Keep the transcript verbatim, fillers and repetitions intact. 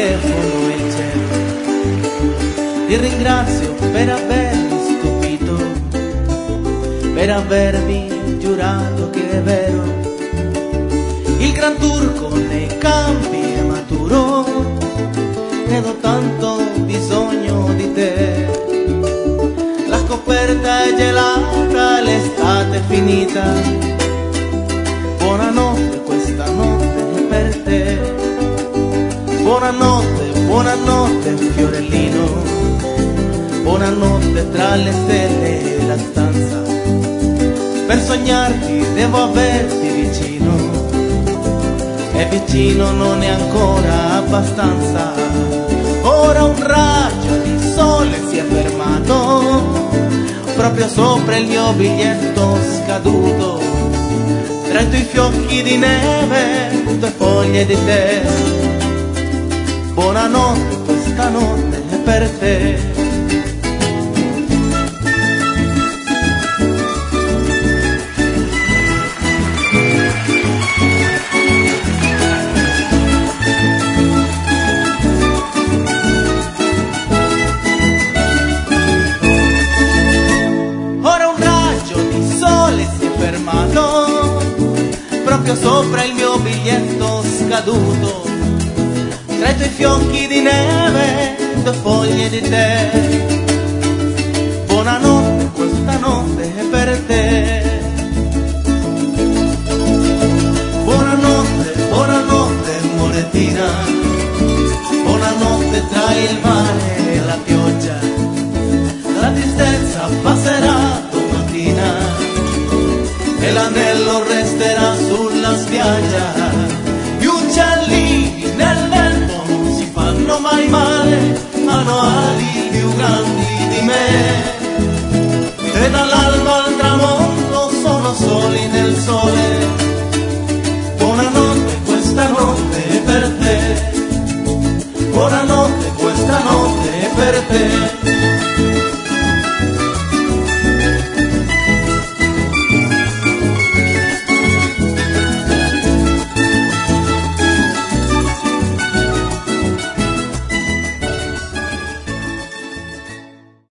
telefono il cielo. Ti ringrazio per avermi stupito, per avermi giurato che è vero. Il gran turco nei campi è maturo ed ho tanto bisogno di te. La coperta è gelata, l'estate è finita. Buonanotte, questa notte è per te. Buonanotte, buonanotte fiorellino. Buonanotte tra le stelle e la stanza. Per sognarti devo averti vicino, e vicino non è ancora abbastanza. Ora un raggio di sole si è fermato proprio sopra il mio biglietto scaduto. Tra i tuoi fiocchi di neve, due foglie di tè. Buonanotte, questa notte è per te. Proprio sopra il mio biglietto scaduto, tra i tuoi fiocchi di neve, due foglie di tè. Buonanotte, questa notte è per te. Buonanotte, buonanotte morettina. Buonanotte tra il mare e la pioggia. La tristezza passerà domattina e l'anello resterà sulla spiaggia. Gli uccellini nel vento non si fanno mai male, hanno ali più grandi di me.